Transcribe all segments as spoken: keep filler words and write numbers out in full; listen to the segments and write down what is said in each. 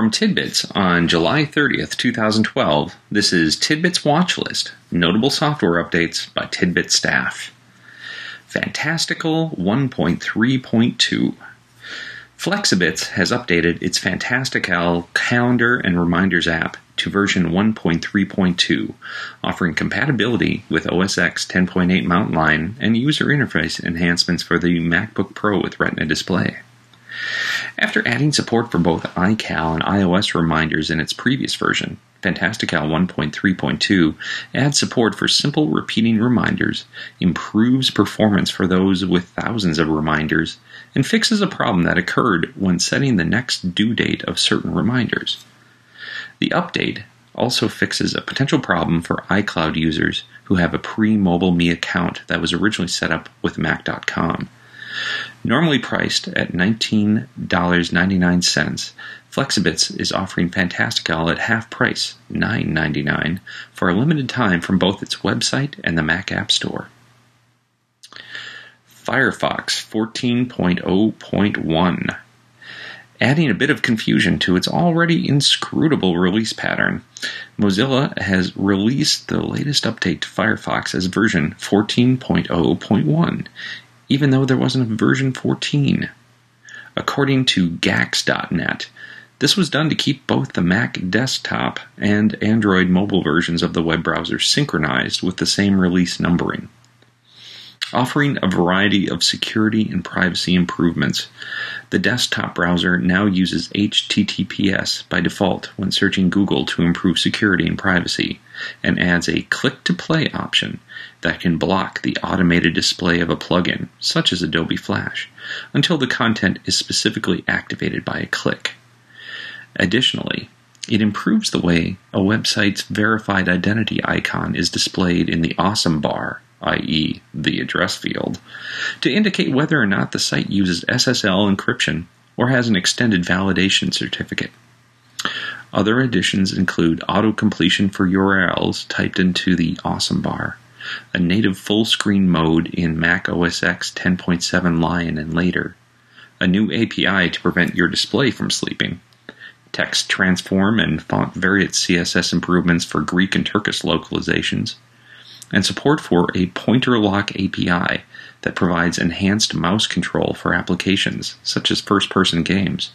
From Tidbits on July thirtieth, twenty twelve, this is Tidbits Watch List, Notable Software Updates by Tidbit Staff. Fantastical one point three point two. Flexibits has updated its Fantastical calendar and reminders app to version one point three point two, offering compatibility with O S X ten point eight Mountain Lion and user interface enhancements for the MacBook Pro with Retina display. After adding support for both iCal and iOS reminders in its previous version, Fantastical one point three point two adds support for simple repeating reminders, improves performance for those with thousands of reminders, and fixes a problem that occurred when setting the next due date of certain reminders. The update also fixes a potential problem for iCloud users who have a pre-Mobile Me account that was originally set up with Mac dot com. Normally priced at nineteen ninety-nine, Flexibits is offering Fantastical at half price, nine ninety-nine, for a limited time from both its website and the Mac App Store. Firefox fourteen point oh point one. Adding a bit of confusion to its already inscrutable release pattern, Mozilla has released the latest update to Firefox as version fourteen point oh point one, even though there wasn't a version fourteen. According to Gax dot net, this was done to keep both the Mac desktop and Android mobile versions of the web browser synchronized with the same release numbering. Offering a variety of security and privacy improvements, the desktop browser now uses H T T P S by default when searching Google to improve security and privacy, and adds a click-to-play option that can block the automated display of a plugin, such as Adobe Flash, until the content is specifically activated by a click. Additionally, it improves the way a website's verified identity icon is displayed in the Awesome bar, that is, the address field, to indicate whether or not the site uses S S L encryption or has an extended validation certificate. Other additions include auto-completion for U R Ls typed into the Awesome bar, a native full-screen mode in Mac O S X ten point seven Lion and later, a new A P I to prevent your display from sleeping, text transform and font variant C S S improvements for Greek and Turkish localizations, and support for a pointer lock A P I that provides enhanced mouse control for applications such as first-person games.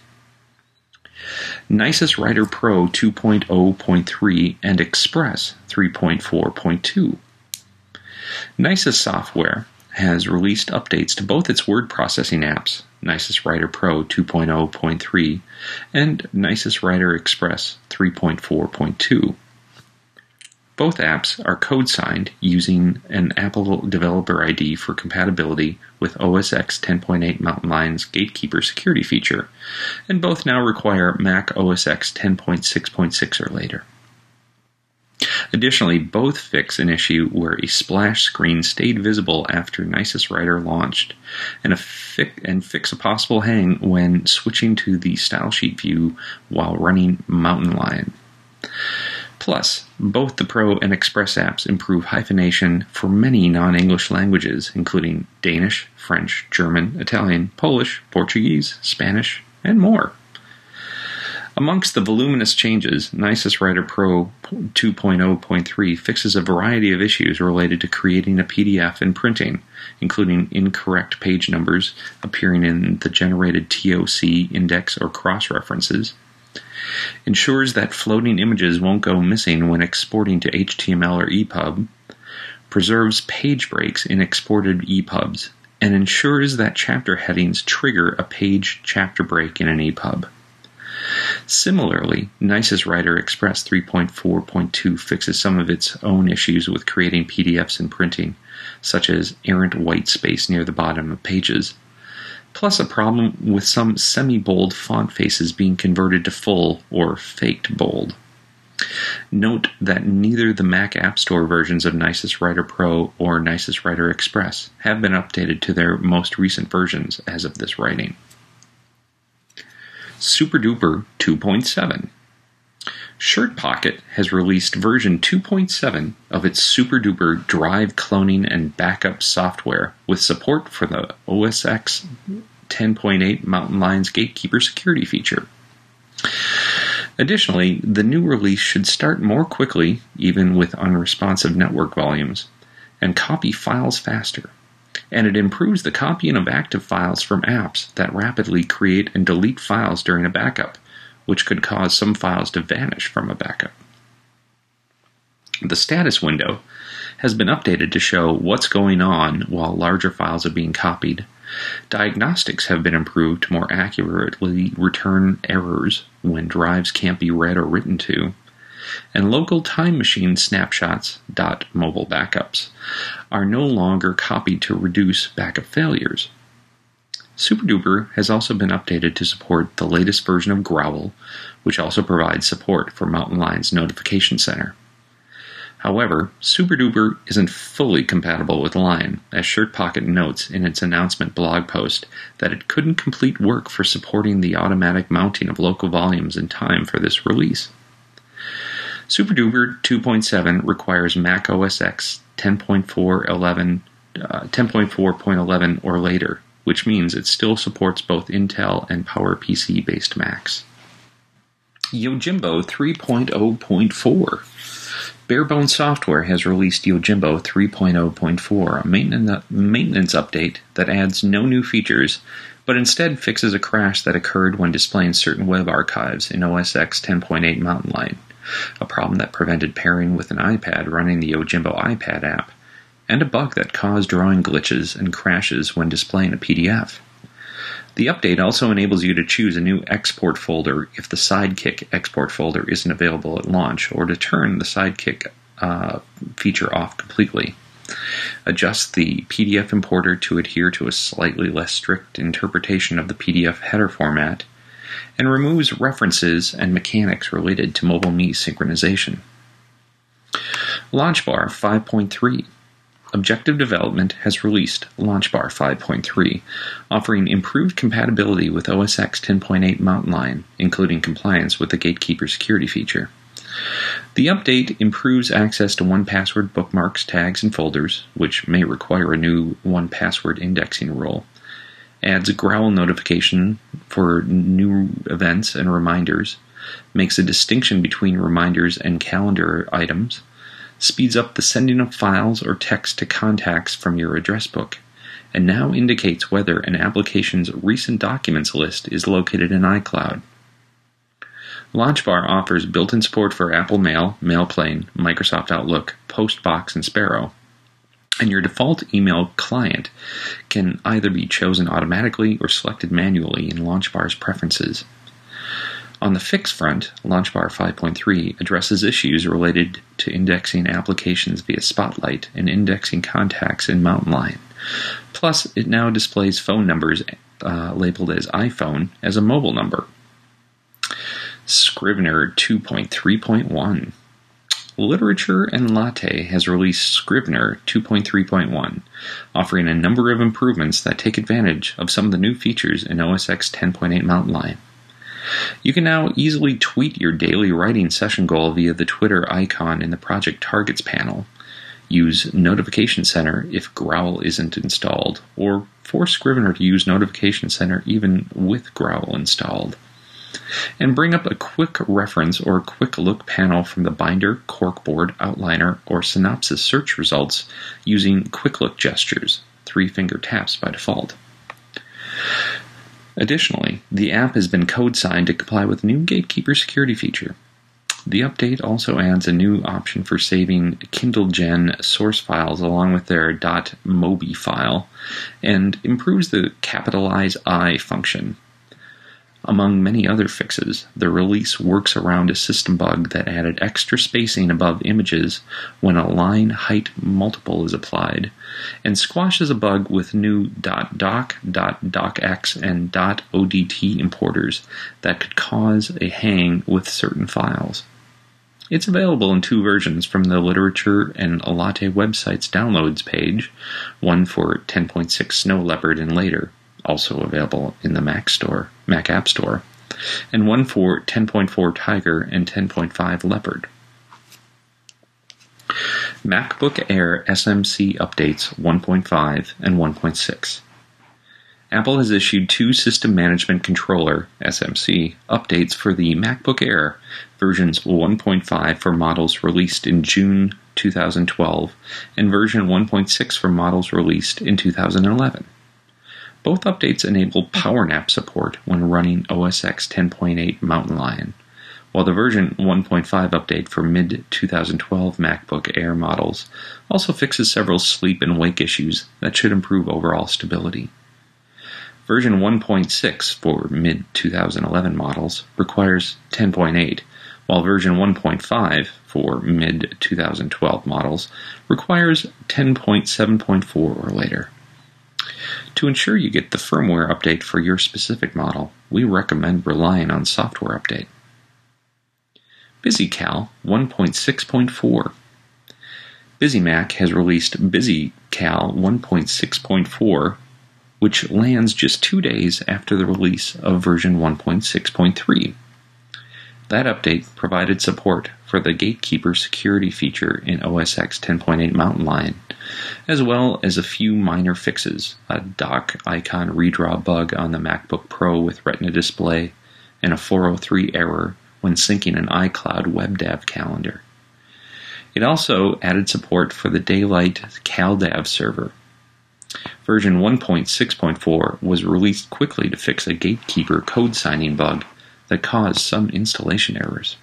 Nisus Writer Pro two point oh point three and Express three point four point two. Nisus Software has released updates to both its word processing apps, Nisus Writer Pro two point oh point three and Nisus Writer Express three point four point two. Both apps are code-signed using an Apple Developer I D for compatibility with O S X ten point eight Mountain Lion's Gatekeeper security feature, and both now require Mac O S X ten point six point six or later. Additionally, both fix an issue where a splash screen stayed visible after Nisus Writer launched, and, a fi- and fix a possible hang when switching to the style sheet view while running Mountain Lion. Plus, both the Pro and Express apps improve hyphenation for many non-English languages, including Danish, French, German, Italian, Polish, Portuguese, Spanish, and more. Amongst the voluminous changes, Nisus Writer Pro two point oh point three fixes a variety of issues related to creating a P D F and printing, including incorrect page numbers appearing in the generated T O C, index, or cross-references, ensures that floating images won't go missing when exporting to H T M L or E P U B, preserves page breaks in exported E P U Bs, and ensures that chapter headings trigger a page chapter break in an E P U B. Similarly, Nisus Writer Express three point four point two fixes some of its own issues with creating P D Fs and printing, such as errant white space near the bottom of pages, plus a problem with some semi-bold font faces being converted to full or faked bold. Note that neither the Mac App Store versions of Nisus Writer Pro or Nisus Writer Express have been updated to their most recent versions as of this writing. SuperDuper two point seven. ShirtPocket has released version two point seven of its SuperDuper drive cloning and backup software with support for the O S X ten point eight Mountain Lion's Gatekeeper security feature. Additionally, the new release should start more quickly, even with unresponsive network volumes, and copy files faster. And it improves the copying of active files from apps that rapidly create and delete files during a backup, which could cause some files to vanish from a backup. The status window has been updated to show what's going on while larger files are being copied. Diagnostics have been improved to more accurately return errors when drives can't be read or written to. And local time machine snapshots .mobile backups are no longer copied to reduce backup failures. SuperDuper has also been updated to support the latest version of Growl, which also provides support for Mountain Lion's Notification Center. However, SuperDuper isn't fully compatible with Lion, as ShirtPocket notes in its announcement blog post that it couldn't complete work for supporting the automatic mounting of local volumes in time for this release. SuperDuper two point seven requires Mac O S X ten point four point eleven or later, which means it still supports both Intel and PowerPC-based Macs. Yojimbo three point oh point four. Barebones Software has released Yojimbo three point oh point four, a maintenance, maintenance update that adds no new features, but instead fixes a crash that occurred when displaying certain web archives in O S X ten point eight Mountain Lion, a problem that prevented pairing with an iPad running the Yojimbo iPad app, and a bug that caused drawing glitches and crashes when displaying a P D F. The update also enables you to choose a new export folder if the Sidekick export folder isn't available at launch, or to turn the Sidekick uh, feature off completely. Adjust the P D F importer to adhere to a slightly less strict interpretation of the P D F header format, and removes references and mechanics related to MobileMe synchronization. LaunchBar five point three. Objective Development has released LaunchBar five point three, offering improved compatibility with O S X ten point eight Mountain Lion, including compliance with the Gatekeeper security feature. The update improves access to one password bookmarks, tags, and folders, which may require a new one password indexing rule, adds a Growl notification for new events and reminders, makes a distinction between reminders and calendar items, speeds up the sending of files or text to contacts from your address book, and now indicates whether an application's recent documents list is located in iCloud. LaunchBar offers built-in support for Apple Mail, MailPlane, Microsoft Outlook, Postbox, and Sparrow, and your default email client can either be chosen automatically or selected manually in LaunchBar's preferences. On the fix front, LaunchBar five point three addresses issues related to indexing applications via Spotlight and indexing contacts in Mountain Lion. Plus, it now displays phone numbers uh, labeled as iPhone as a mobile number. Scrivener two point three point one. Literature and Latte has released Scrivener two point three point one, offering a number of improvements that take advantage of some of the new features in O S X ten point eight Mountain Lion. You can now easily tweet your daily writing session goal via the Twitter icon in the Project Targets panel. Use Notification Center if Growl isn't installed, or force Scrivener to use Notification Center even with Growl installed. And bring up a quick reference or quick look panel from the binder, corkboard, outliner, or synopsis search results using quick look gestures, three finger taps by default. Additionally, the app has been code-signed to comply with a new Gatekeeper security feature. The update also adds a new option for saving KindleGen source files along with their .mobi file, and improves the capitalize I function. Among many other fixes, the release works around a system bug that added extra spacing above images when a line height multiple is applied, and squashes a bug with new .doc, .docx, and .odt importers that could cause a hang with certain files. It's available in two versions from the Literature and Latte website's downloads page, one for ten point six Snow Leopard and later, also available in the Mac Store, Mac App Store, and one for ten point four Tiger and ten point five Leopard. MacBook Air S M C updates one point five and one point six. Apple has issued two System Management Controller, S M C, updates for the MacBook Air, versions one point five for models released in June two thousand twelve, and version one point six for models released in two thousand eleven. Both updates enable PowerNap support when running O S X ten point eight Mountain Lion, while the version one point five update for mid twenty twelve MacBook Air models also fixes several sleep and wake issues that should improve overall stability. Version one point six for mid twenty eleven models requires ten point eight, while version one point five for mid twenty twelve models requires ten point seven point four or later. To ensure you get the firmware update for your specific model, we recommend relying on Software Update. BusyCal one point six point four. BusyMac has released BusyCal one point six point four, which lands just two days after the release of version one point six point three. That update provided support for the Gatekeeper security feature in O S X ten point eight Mountain Lion, as well as a few minor fixes, a dock icon redraw bug on the MacBook Pro with Retina display, and a four oh three error when syncing an iCloud WebDAV calendar. It also added support for the Daylight CalDAV server. Version one point six point four was released quickly to fix a Gatekeeper code signing bug that caused some installation errors.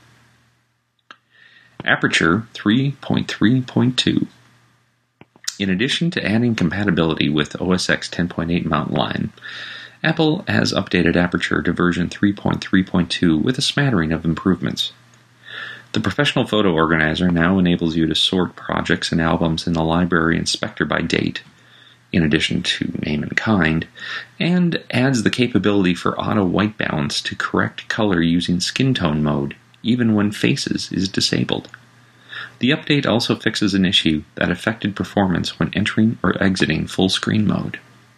Aperture three point three point two. In addition to adding compatibility with O S X ten point eight Mountain Lion, Apple has updated Aperture to version three point three point two with a smattering of improvements. The Professional Photo Organizer now enables you to sort projects and albums in the Library Inspector by date, in addition to name and kind, and adds the capability for auto white balance to correct color using skin tone mode, even when Faces is disabled. The update also fixes an issue that affected performance when entering or exiting full screen mode.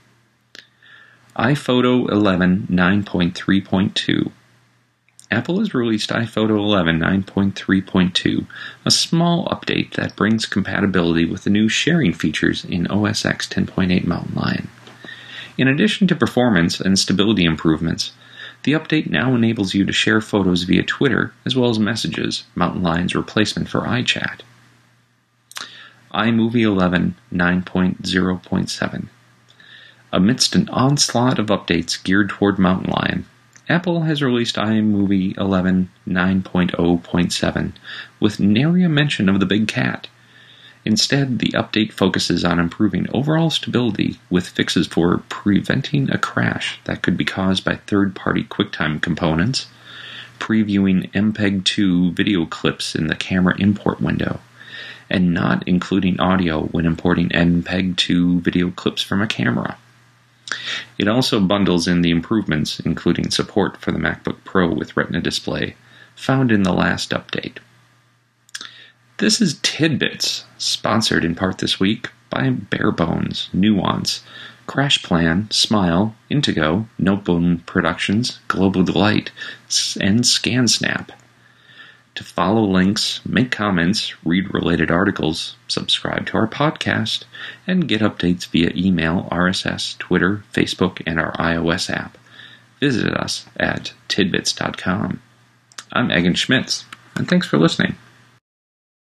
iPhoto eleven nine point three point two. Apple has released iPhoto eleven nine point three point two, a small update that brings compatibility with the new sharing features in O S X ten point eight Mountain Lion. In addition to performance and stability improvements, the update now enables you to share photos via Twitter as well as Messages, Mountain Lion's replacement for iChat. iMovie eleven nine point oh point seven. Amidst an onslaught of updates geared toward Mountain Lion, Apple has released iMovie eleven nine point oh point seven with nary a mention of the big cat. Instead, the update focuses on improving overall stability with fixes for preventing a crash that could be caused by third-party QuickTime components, previewing M P E G two video clips in the camera import window, and not including audio when importing M P E G two video clips from a camera. It also bundles in the improvements, including support for the MacBook Pro with Retina display, found in the last update. This is Tidbits, sponsored in part this week by Barebones, Nuance, Crash Plan, Smile, Intego, Notebone Productions, Global Delight, and ScanSnap. To follow links, make comments, read related articles, subscribe to our podcast, and get updates via email, R S S, Twitter, Facebook, and our iOS app, visit us at tidbits dot com. I'm Egan Schmitz, and thanks for listening.